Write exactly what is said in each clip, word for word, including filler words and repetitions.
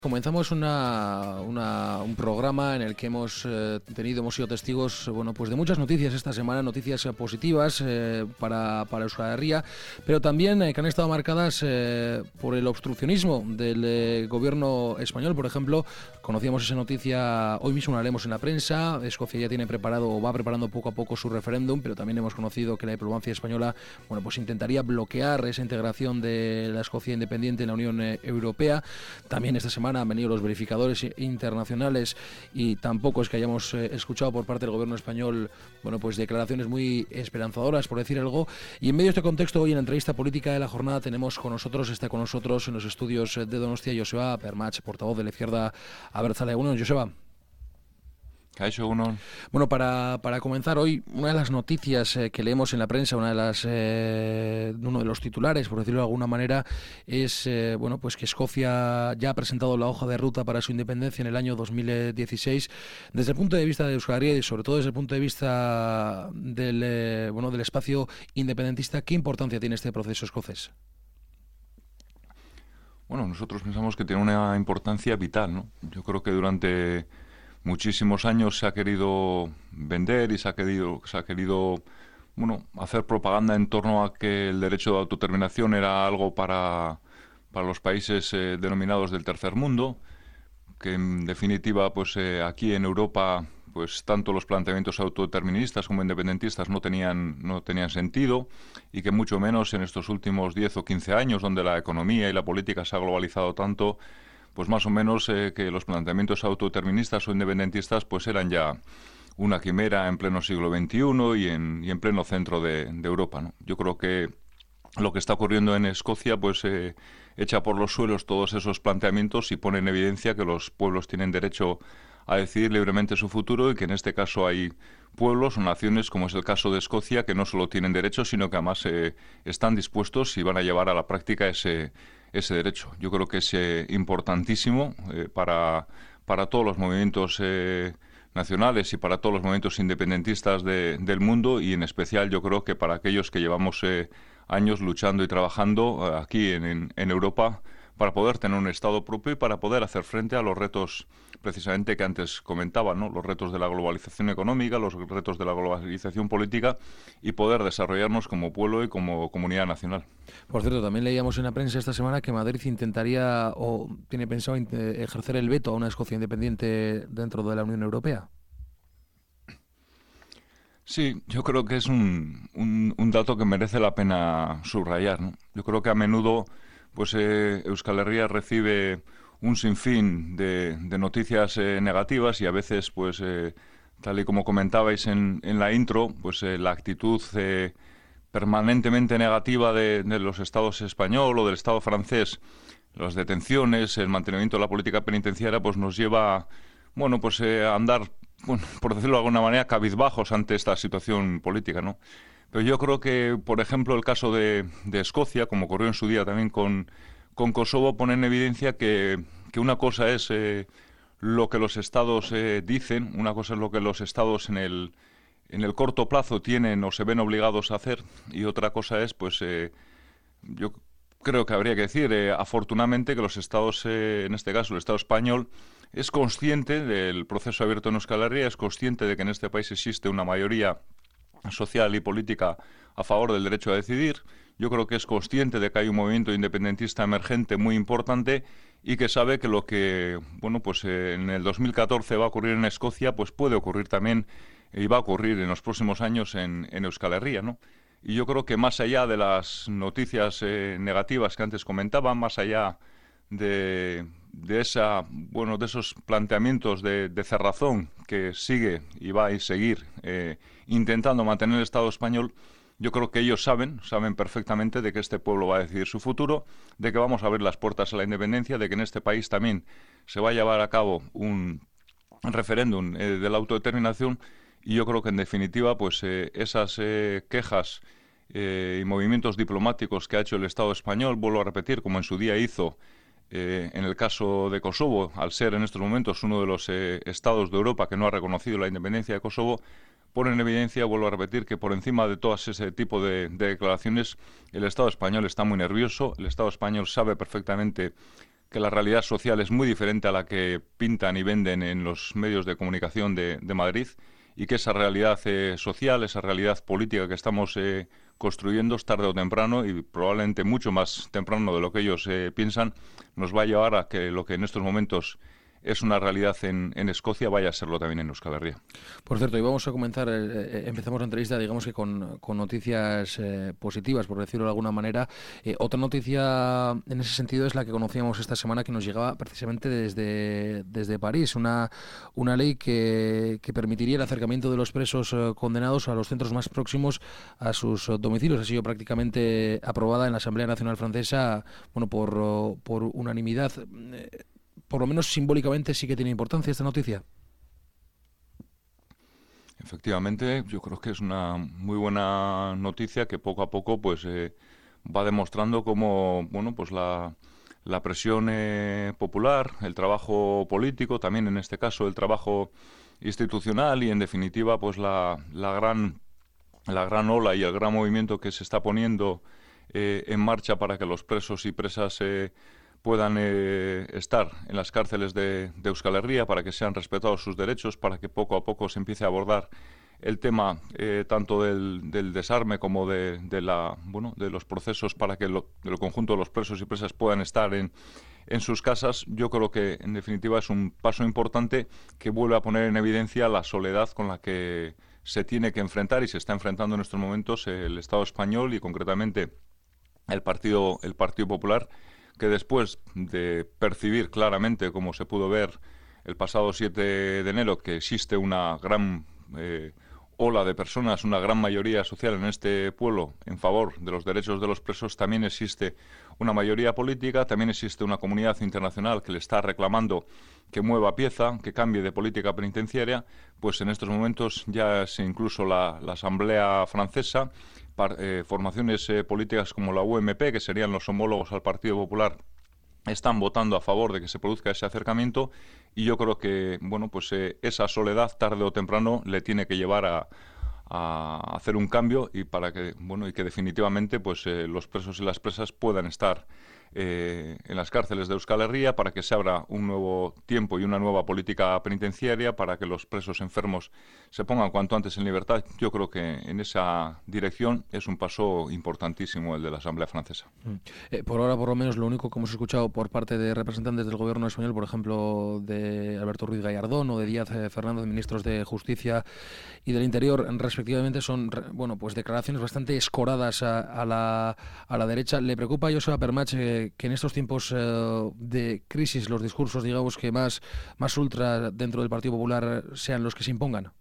Comenzamos una, una, un programa en el que hemos eh, tenido, hemos sido testigos, bueno, pues de muchas noticias esta semana, noticias eh, positivas eh, para, para Euskal Herria, pero también eh, que han estado marcadas eh, por el obstruccionismo del eh, gobierno español. Por ejemplo, conocíamos esa noticia, hoy mismo la leemos en la prensa. Escocia ya tiene preparado o va preparando poco a poco su referéndum, pero también hemos conocido que la diplomacia española, bueno, pues intentaría bloquear esa integración de la Escocia independiente en la Unión eh, Europea. También esta semana han venido los verificadores internacionales y tampoco es que hayamos eh, escuchado por parte del gobierno español, bueno, pues declaraciones muy esperanzadoras, por decir algo. Y en medio de este contexto, hoy en la entrevista política de la jornada tenemos con nosotros, está con nosotros en los estudios de Donostia, Joseba Permach, portavoz de la izquierda abertzale. Bueno, Joseba. Bueno, para, para comenzar hoy, una de las noticias eh, que leemos en la prensa, una de las eh, uno de los titulares, por decirlo de alguna manera, es eh, bueno, pues que Escocia ya ha presentado la hoja de ruta para su independencia en el año dos mil dieciséis. Desde el punto de vista de Euskal Herria y sobre todo desde el punto de vista del eh, bueno del espacio independentista, ¿qué importancia tiene este proceso escocés? Bueno, nosotros pensamos que tiene una importancia vital, ¿no? Yo creo que durante muchísimos años se ha querido vender y se ha querido, se ha querido bueno, hacer propaganda en torno a que el derecho de autodeterminación era algo para, para los países eh, denominados del tercer mundo, que en definitiva pues eh, aquí en Europa pues tanto los planteamientos autodeterministas como independentistas no tenían, no tenían sentido, y que mucho menos en estos últimos diez o quince años, donde la economía y la política se ha globalizado tanto, pues más o menos eh, que los planteamientos autodeterministas o independentistas pues eran ya una quimera en pleno siglo veintiuno y en, y en pleno centro de, de Europa, ¿no? Yo creo que lo que está ocurriendo en Escocia pues eh, echa por los suelos todos esos planteamientos y pone en evidencia que los pueblos tienen derecho a decidir libremente su futuro, y que en este caso hay pueblos o naciones, como es el caso de Escocia, que no solo tienen derecho, sino que además eh, están dispuestos y van a llevar a la práctica ese ese derecho. Yo creo que es eh, importantísimo eh, para, para todos los movimientos eh, nacionales y para todos los movimientos independentistas de, del mundo, y en especial yo creo que para aquellos que llevamos eh, años luchando y trabajando eh, aquí en, en, en Europa para poder tener un Estado propio y para poder hacer frente a los retos precisamente que antes comentaba, ¿no? Los retos de la globalización económica, los retos de la globalización política, y poder desarrollarnos como pueblo y como comunidad nacional. Por cierto, también leíamos en la prensa esta semana que Madrid intentaría o tiene pensado ejercer el veto a una Escocia independiente dentro de la Unión Europea. Sí, yo creo que es un, un, un dato que merece la pena subrayar, ¿no? Yo creo que a menudo pues eh, Euskal Herria recibe un sinfín de, de noticias eh, negativas, y a veces, pues eh, tal y como comentabais en, en la intro, pues eh, la actitud eh, permanentemente negativa de, de los estados español o del Estado francés, las detenciones, el mantenimiento de la política penitenciaria, pues nos lleva, bueno, pues eh, a andar, bueno, por decirlo de alguna manera, cabizbajos ante esta situación política, ¿no? Pero yo creo que, por ejemplo, el caso de, de Escocia, como ocurrió en su día también con, con Kosovo, pone en evidencia que, que una cosa es eh, lo que los estados eh, dicen, una cosa es lo que los estados en el, en el corto plazo tienen o se ven obligados a hacer, y otra cosa es, pues, eh, yo creo que habría que decir, eh, afortunadamente, que los estados, eh, en este caso el Estado español, es consciente del proceso abierto en Euskal Herria, es consciente de que en este país existe una mayoría social y política a favor del derecho a decidir. Yo creo que es consciente de que hay un movimiento independentista emergente muy importante, y que sabe que lo que, bueno, pues eh, en el dos mil catorce va a ocurrir en Escocia, pues puede ocurrir también y va a ocurrir en los próximos años en, en Euskal Herria, ¿no? Y yo creo que más allá de las noticias eh, negativas que antes comentaba, más allá de, de esa, bueno, de esos planteamientos de, de cerrazón que sigue y va a seguir eh, intentando mantener el Estado español, yo creo que ellos saben, saben perfectamente de que este pueblo va a decidir su futuro, de que vamos a abrir las puertas a la independencia, de que en este país también se va a llevar a cabo un referéndum eh, de la autodeterminación. Y yo creo que en definitiva pues eh, esas eh, quejas eh, y movimientos diplomáticos que ha hecho el Estado español, vuelvo a repetir, como en su día hizo eh, en el caso de Kosovo, al ser en estos momentos uno de los eh, estados de Europa que no ha reconocido la independencia de Kosovo, pone en evidencia, vuelvo a repetir, que por encima de todas ese tipo de, de declaraciones, el Estado español está muy nervioso, el Estado español sabe perfectamente que la realidad social es muy diferente a la que pintan y venden en los medios de comunicación de, de Madrid, y que esa realidad eh, social, esa realidad política que estamos eh, construyendo, tarde o temprano, y probablemente mucho más temprano de lo que ellos eh, piensan, nos va a llevar a que lo que en estos momentos es una realidad en, en Escocia vaya a serlo también en Euskal Herria. Por cierto, y vamos a comenzar, eh, empezamos la entrevista, digamos que con, con noticias eh, positivas, por decirlo de alguna manera. Eh, otra noticia en ese sentido es la que conocíamos esta semana, que nos llegaba precisamente desde, desde París, una, una ley que, que permitiría el acercamiento de los presos eh, condenados a los centros más próximos a sus eh, domicilios. Ha sido prácticamente aprobada en la Asamblea Nacional Francesa, bueno, por, por unanimidad. Eh, Por lo menos simbólicamente sí que tiene importancia esta noticia. Efectivamente, yo creo que es una muy buena noticia que poco a poco pues eh, va demostrando cómo, bueno, pues la, la presión eh, popular, el trabajo político, también en este caso el trabajo institucional y en definitiva pues la, la gran la gran ola y el gran movimiento que se está poniendo eh, en marcha para que los presos y presas eh, puedan eh, estar en las cárceles de, de Euskal Herria, para que sean respetados sus derechos, para que poco a poco se empiece a abordar el tema eh, tanto del, del desarme como de, de, la, bueno, de los procesos para que lo, el conjunto de los presos y presas puedan estar en, en sus casas. Yo creo que en definitiva es un paso importante que vuelve a poner en evidencia la soledad con la que se tiene que enfrentar y se está enfrentando en estos momentos el Estado español y concretamente el Partido, el Partido Popular, que después de percibir claramente, como se pudo ver el pasado siete de enero, que existe una gran eh, ola de personas, una gran mayoría social en este pueblo en favor de los derechos de los presos, también existe una mayoría política, también existe una comunidad internacional que le está reclamando que mueva pieza, que cambie de política penitenciaria. Pues en estos momentos ya es incluso la, la Asamblea Francesa, par, eh, formaciones eh, políticas como la U M P, que serían los homólogos al Partido Popular, están votando a favor de que se produzca ese acercamiento, y yo creo que bueno, pues eh, esa soledad tarde o temprano le tiene que llevar a, a hacer un cambio y para que bueno y que definitivamente pues eh, los presos y las presas puedan estar eh, en las cárceles de Euskal Herria, para que se abra un nuevo tiempo y una nueva política penitenciaria, para que los presos enfermos se pongan cuanto antes en libertad. Yo creo que en esa dirección es un paso importantísimo el de la Asamblea Francesa. Eh, por ahora, por lo menos, lo único que hemos escuchado por parte de representantes del gobierno español, por ejemplo, de Alberto Ruiz Gallardón o de Díaz eh, Fernández, ministros de Justicia y del Interior, respectivamente, son bueno, pues declaraciones bastante escoradas a, a, la, a la derecha. ¿Le preocupa a Joseba Permach eh, que en estos tiempos eh, de crisis los discursos, digamos, que más, más ultra dentro del Partido Popular sean los que se impongan?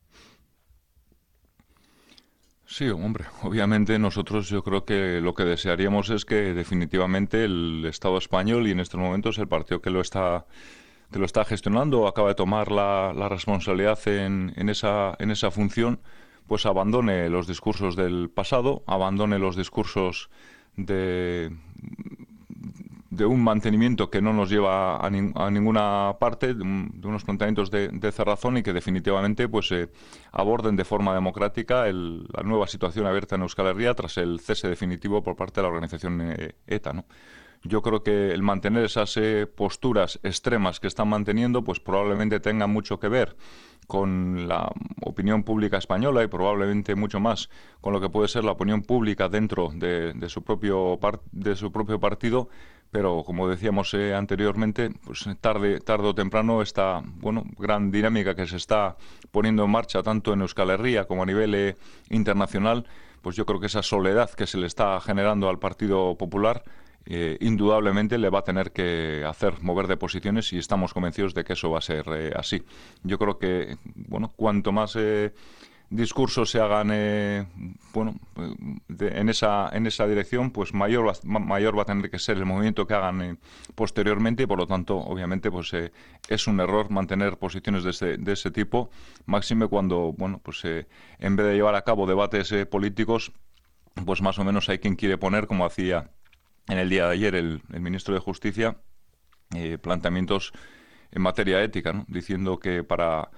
Sí, hombre, obviamente nosotros yo creo que lo que desearíamos es que definitivamente el Estado español, y en estos momentos el partido que lo está que lo está gestionando, acaba de tomar la, la responsabilidad en, en, esa, en esa función, pues abandone los discursos del pasado, abandone los discursos de, de un mantenimiento que no nos lleva a, ni, a ninguna parte, de, un, de unos planteamientos de, de cerrazón, y que definitivamente pues eh, aborden de forma democrática el, la nueva situación abierta en Euskal Herria tras el cese definitivo por parte de la organización eh, ETA, ¿no? Yo creo que el mantener esas eh, posturas extremas que están manteniendo, pues probablemente tenga mucho que ver con la opinión pública española y probablemente mucho más con lo que puede ser la opinión pública dentro de, de su propio par, de su propio partido. Pero como decíamos eh, anteriormente, pues tarde tarde o temprano esta bueno gran dinámica que se está poniendo en marcha tanto en Euskal Herria como a nivel eh, internacional, pues yo creo que esa soledad que se le está generando al Partido Popular Eh, indudablemente le va a tener que hacer mover de posiciones, y estamos convencidos de que eso va a ser eh, así. Yo creo que bueno, cuanto más eh, discursos se hagan eh, bueno, de, en esa en esa dirección, pues mayor va, mayor va a tener que ser el movimiento que hagan eh, posteriormente, y por lo tanto, obviamente, pues eh, es un error mantener posiciones de ese, de ese tipo, máxime cuando bueno, pues eh, en vez de llevar a cabo debates eh, políticos, pues más o menos hay quien quiere poner, como hacía en el día de ayer el, el ministro de Justicia, eh, planteamientos en materia ética, ¿no? Diciendo que para,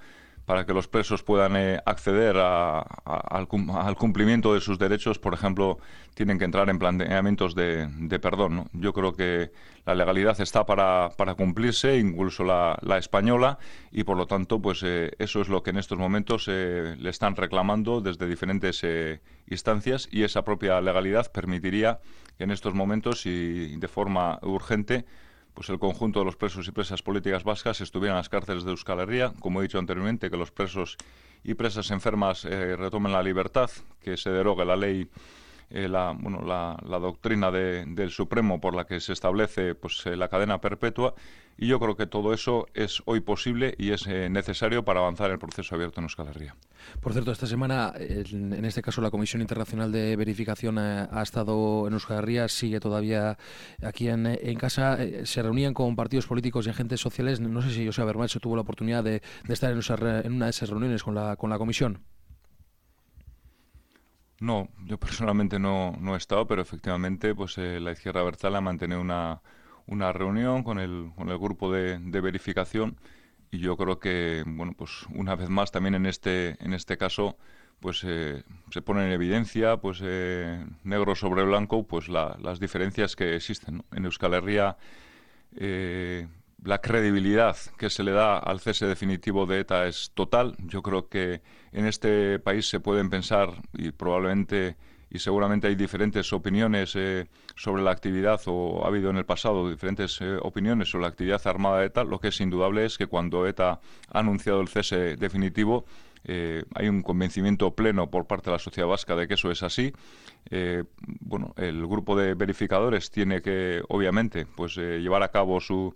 para que los presos puedan eh, acceder a, a, al, al cumplimiento de sus derechos, por ejemplo, tienen que entrar en planteamientos de, de perdón, ¿no? Yo creo que la legalidad está para, para cumplirse, incluso la, la española, y por lo tanto, pues eh, eso es lo que en estos momentos eh, le están reclamando desde diferentes eh, instancias, y esa propia legalidad permitiría que en estos momentos y de forma urgente pues el conjunto de los presos y presas políticas vascas estuvieran en las cárceles de Euskal Herria, como he dicho anteriormente, que los presos y presas enfermas eh, retomen la libertad, que se derogue la ley, eh, la, bueno, la, la doctrina de, del Supremo por la que se establece pues, eh, la cadena perpetua, y yo creo que todo eso es hoy posible y es eh, necesario para avanzar en el proceso abierto en Euskal Herria. Por cierto, esta semana, en este caso, la Comisión Internacional de Verificación ha estado en Euskal Herria, sigue todavía aquí en, en casa. Se reunían con partidos políticos y agentes sociales. No sé si Joseba Bermacho tuvo la oportunidad de, de estar en, esa, en una de esas reuniones con la, con la Comisión. No, yo personalmente no, no he estado, pero efectivamente pues eh, la izquierda abertzale ha mantenido una, una reunión con el, con el grupo de, de verificación. Y yo creo que, bueno, pues una vez más también en este en este caso, pues eh, se pone en evidencia, pues eh, negro sobre blanco, pues la, las diferencias que existen, ¿no? En Euskal Herria, eh, la credibilidad que se le da al cese definitivo de ETA es total. Yo creo que en este país se pueden pensar y probablemente y seguramente hay diferentes opiniones eh, sobre la actividad, o ha habido en el pasado diferentes eh, opiniones sobre la actividad armada de ETA. Lo que es indudable es que cuando ETA ha anunciado el cese definitivo, eh, hay un convencimiento pleno por parte de la sociedad vasca de que eso es así. Eh, bueno, el grupo de verificadores tiene que, obviamente, pues eh, llevar a cabo su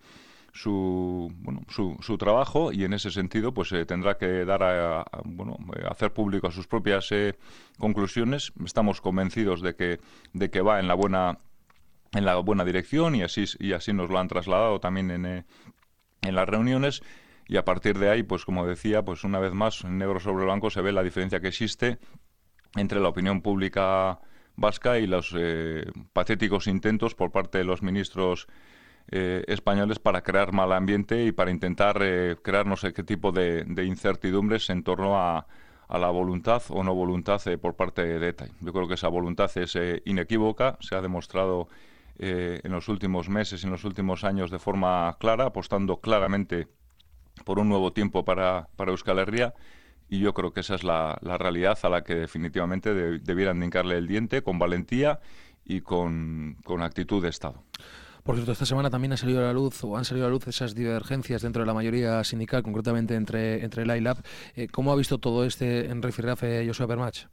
su bueno su, su trabajo, y en ese sentido pues eh, tendrá que dar a, a bueno eh, hacer público sus propias eh, conclusiones. Estamos convencidos de que de que va en la buena en la buena dirección, y así y así nos lo han trasladado también en eh, en las reuniones, y a partir de ahí, pues como decía, pues una vez más en negro sobre blanco se ve la diferencia que existe entre la opinión pública vasca y los eh, patéticos intentos por parte de los ministros Eh, españoles para crear mal ambiente y para intentar eh, crear no sé qué tipo de, de incertidumbres en torno a, a la voluntad o no voluntad eh, por parte de ETA. Yo creo que esa voluntad es eh, inequívoca, se ha demostrado eh, en los últimos meses y en los últimos años de forma clara, apostando claramente por un nuevo tiempo para, para Euskal Herria, y yo creo que esa es la, la realidad a la que definitivamente de, debieran de hincarle el diente con valentía y con, con actitud de Estado. Por cierto, esta semana también ha salido a la luz, o han salido a la luz esas divergencias dentro de la mayoría sindical, concretamente entre, entre el A I L A B. Eh, ¿Cómo ha visto todo este en rifirrafe Joseba Bermach?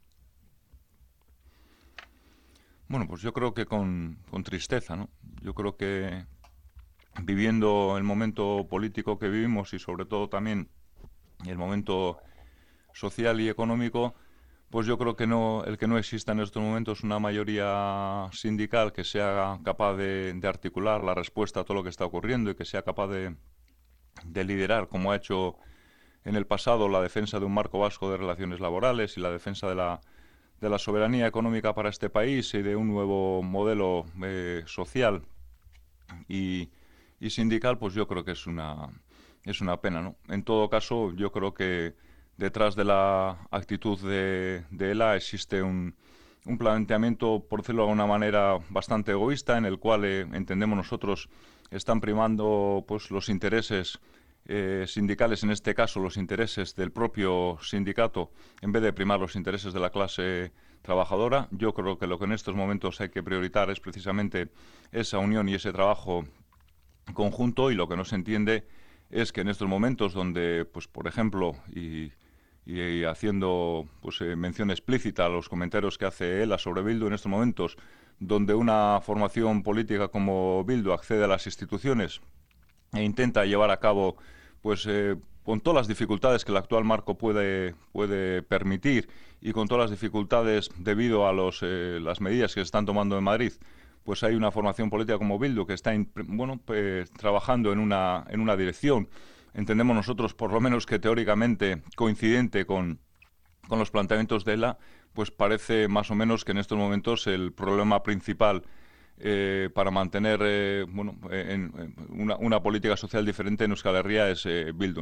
Bueno, pues yo creo que con, con tristeza, ¿no? Yo creo que viviendo el momento político que vivimos, y sobre todo también el momento social y económico, pues yo creo que no, el que no exista en estos momentos una mayoría sindical que sea capaz de, de articular la respuesta a todo lo que está ocurriendo, y que sea capaz de, de liderar, como ha hecho en el pasado, la defensa de un marco vasco de relaciones laborales y la defensa de la, de la soberanía económica para este país, y de un nuevo modelo eh, social y, y sindical, pues yo creo que es una, es una pena, ¿no? En todo caso, yo creo que detrás de la actitud de, de ELA existe un, un planteamiento, por decirlo de alguna manera, bastante egoísta, en el cual eh, entendemos nosotros están primando pues los intereses eh, sindicales, en este caso los intereses del propio sindicato, en vez de primar los intereses de la clase trabajadora. Yo creo que lo que en estos momentos hay que priorizar es precisamente esa unión y ese trabajo conjunto, y lo que no se entiende es que en estos momentos donde, pues por ejemplo, y y haciendo pues eh, mención explícita a los comentarios que hace ELA sobre Bildu, en estos momentos donde una formación política como Bildu accede a las instituciones e intenta llevar a cabo, pues eh, con todas las dificultades que el actual marco puede, puede permitir, y con todas las dificultades debido a los, eh, las medidas que se están tomando en Madrid, pues hay una formación política como Bildu que está bueno, pues, trabajando en una, en una dirección, entendemos nosotros, por lo menos que teóricamente coincidente con, con los planteamientos de ELA, pues parece más o menos que en estos momentos el problema principal eh, para mantener eh, bueno, en, en una, una política social diferente en Euskal Herria es eh, Bildu, ¿no?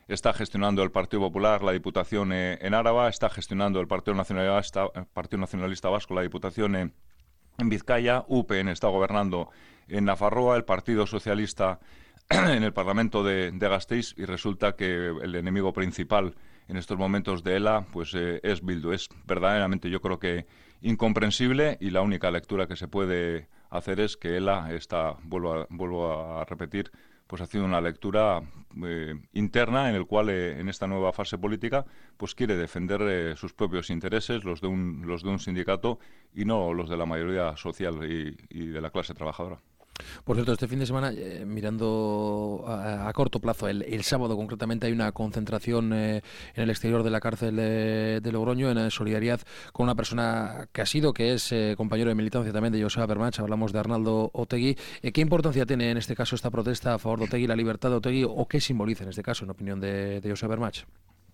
está gestionando el Partido Popular la Diputación eh, en Áraba, está gestionando el Partido Nacionalista, el Partido Nacionalista Vasco la Diputación en, en Vizcaya, U P N está gobernando en Nafarroa, el Partido Socialista en el Parlamento de, de Gasteiz, y resulta que el enemigo principal en estos momentos de ELA pues eh, es Bildu. Es verdaderamente, yo creo que incomprensible, y la única lectura que se puede hacer es que ELA está, vuelvo a, vuelvo a repetir, pues haciendo una lectura eh, interna en el cual eh, en esta nueva fase política pues quiere defender eh, sus propios intereses, los de un los de un sindicato, y no los de la mayoría social y, y de la clase trabajadora. Por cierto, este fin de semana, eh, mirando a, a corto plazo, el, el sábado concretamente hay una concentración eh, en el exterior de la cárcel de, de Logroño en solidaridad con una persona que ha sido, que es eh, compañero de militancia también de Joseba Bermach. Hablamos de Arnaldo Otegi. Eh, ¿Qué importancia tiene en este caso esta protesta a favor de Otegi, la libertad de Otegi, o qué simboliza en este caso, en opinión de, de Joseba Bermach?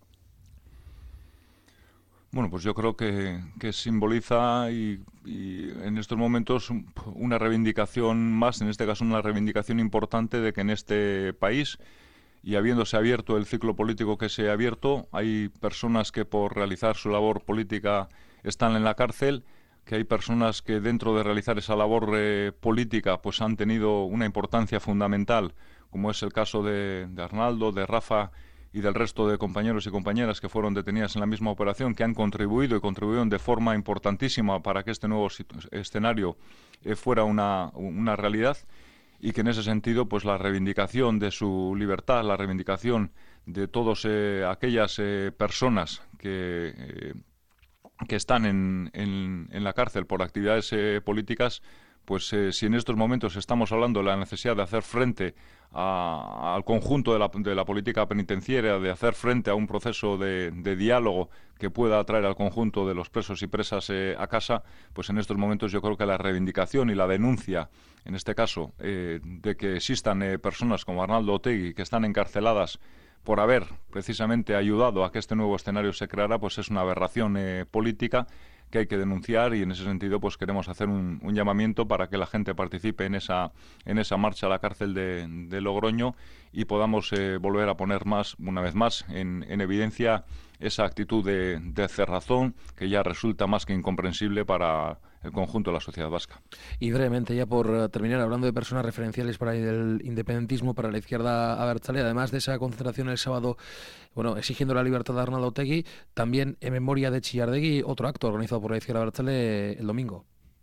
Bueno, pues yo creo que, que simboliza y, y en estos momentos una reivindicación más, en este caso una reivindicación importante de que en este país, y habiéndose abierto el ciclo político que se ha abierto, hay personas que por realizar su labor política están en la cárcel, que hay personas que dentro de realizar esa labor eh, política pues han tenido una importancia fundamental, como es el caso de, de Arnaldo, de Rafa y del resto de compañeros y compañeras que fueron detenidas en la misma operación, que han contribuido y contribuyeron de forma importantísima para que este nuevo escenario eh, fuera una, una realidad, y que en ese sentido pues la reivindicación de su libertad, la reivindicación de todas eh, aquellas eh, personas que, eh, que están en, en, en la cárcel por actividades eh, políticas, pues eh, si en estos momentos estamos hablando de la necesidad de hacer frente a, al conjunto de la, de la política penitenciaria, de hacer frente a un proceso de, de diálogo que pueda atraer al conjunto de los presos y presas eh, a casa, pues en estos momentos yo creo que la reivindicación y la denuncia, en este caso, eh, de que existan eh, personas como Arnaldo Otegi que están encarceladas por haber precisamente ayudado a que este nuevo escenario se creara, pues es una aberración eh, política que hay que denunciar, y en ese sentido pues queremos hacer un, un llamamiento para que la gente participe en esa en esa marcha a la cárcel de, de Logroño, y podamos eh, volver a poner más, una vez más, en, en evidencia esa actitud de, de cerrazón que ya resulta más que incomprensible para el conjunto de la sociedad vasca. Y brevemente, ya por terminar, hablando de personas referenciales para el independentismo, para la izquierda abertzale, además de esa concentración el sábado, bueno, exigiendo la libertad de Arnaldo Otegi, también en memoria de Chillardegui, otro acto organizado por la izquierda abertzale el domingo.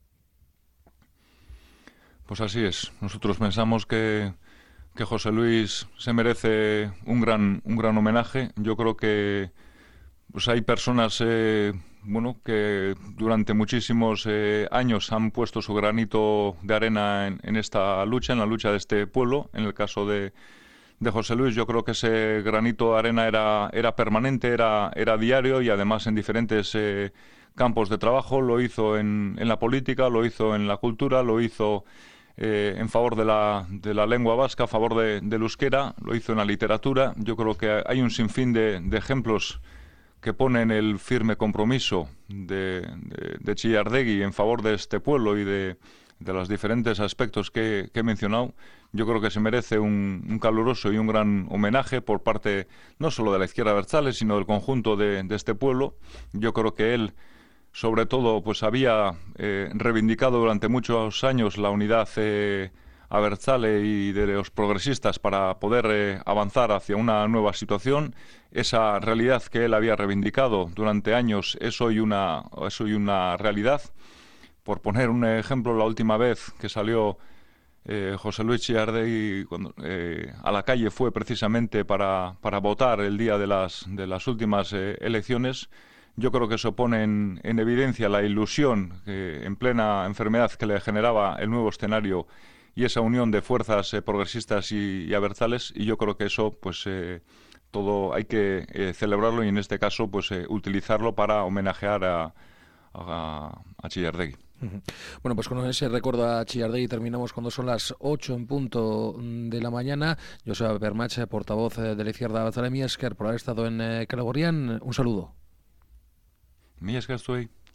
Pues así es. Nosotros pensamos que, que José Luis se merece un gran, un gran homenaje. Yo creo que pues hay personas eh, bueno, que durante muchísimos eh, años han puesto su granito de arena en, en esta lucha, en la lucha de este pueblo. En el caso de, de José Luis, yo creo que ese granito de arena era, era permanente, era, era diario, y además en diferentes eh, campos de trabajo. Lo hizo en, en la política, lo hizo en la cultura, lo hizo eh, en favor de la, de la lengua vasca, a favor de, del euskera, lo hizo en la literatura. Yo creo que hay un sinfín de, de ejemplos que ponen el firme compromiso de, de, de Chillardegui en favor de este pueblo y de, de los diferentes aspectos que, que he mencionado. Yo creo que se merece un, un caluroso y un gran homenaje por parte no solo de la izquierda abertzale, sino del conjunto de, de este pueblo. Yo creo que él, sobre todo, pues había eh, reivindicado durante muchos años la unidad eh, abertzale y de los progresistas para poder eh, avanzar hacia una nueva situación. Esa realidad que él había reivindicado durante años es hoy una, es hoy una realidad. Por poner un ejemplo, la última vez que salió eh, José Luis Chillardegui cuando, eh, a la calle fue precisamente para, para votar el día de las, de las últimas eh, elecciones. Yo creo que eso pone en, en evidencia la ilusión que, en plena enfermedad, que le generaba el nuevo escenario y esa unión de fuerzas eh, progresistas y, y abertzales, y yo creo que eso pues eh, todo hay que eh, celebrarlo, y en este caso pues eh, utilizarlo para homenajear a, a, a Chillardegui. Bueno, pues con ese recuerdo a Chillardegui terminamos cuando son las ocho en punto de la mañana. Joseba Bermach, portavoz de la izquierda abertzale, mi esker por haber estado en eh, Calagorrián. Un saludo. Mi esker zuei.